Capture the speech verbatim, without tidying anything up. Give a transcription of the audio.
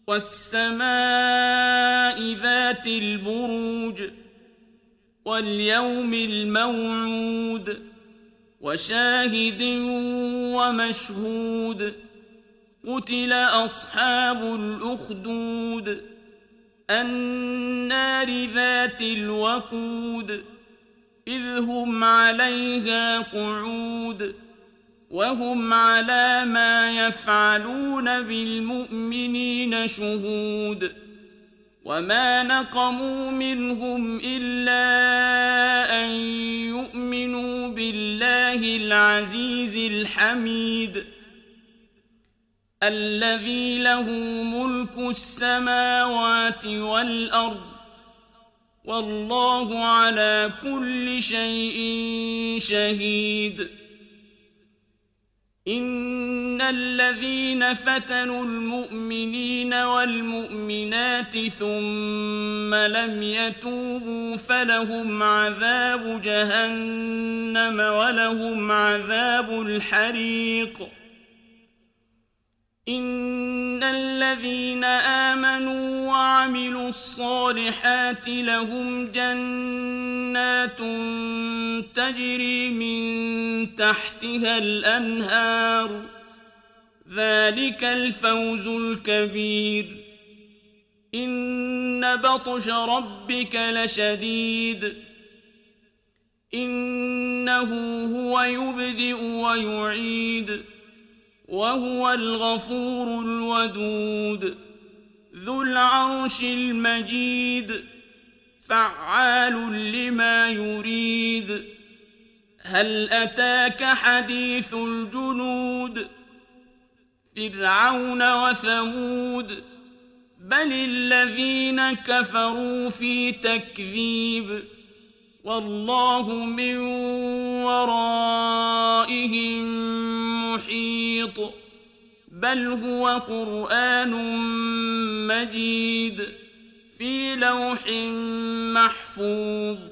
والسماء ذات البروج واليوم الموعود وشاهد ومشهود قتل أصحاب الأخدود النار ذات الوقود إذ هم عليها قعود وهم على ما يفعلون بالمؤمنين شهود وما نقموا منهم إلا أن يؤمنوا بالله العزيز الحميد الذي له ملك السماوات والأرض والله على كل شيء شهيد إن الذين فتنوا المؤمنين والمؤمنات ثم لم يتوبوا فلهم عذاب جهنم ولهم عذاب الحريق إن الذين آمنوا وعملوا الصالحات لهم جنات تجري من تحتها الأنهار ذلك الفوز الكبير إن بطش ربك لشديد إنه هو يبدئ ويعيد وهو الغفور الودود ذو العرش المجيد فعال لما يريد هل أتاك حديث الجنود فرعون وثمود بل الذين كفروا في تكذيب والله من ورائهم محيط بل هو قرآن مجيد في لوح محفوظ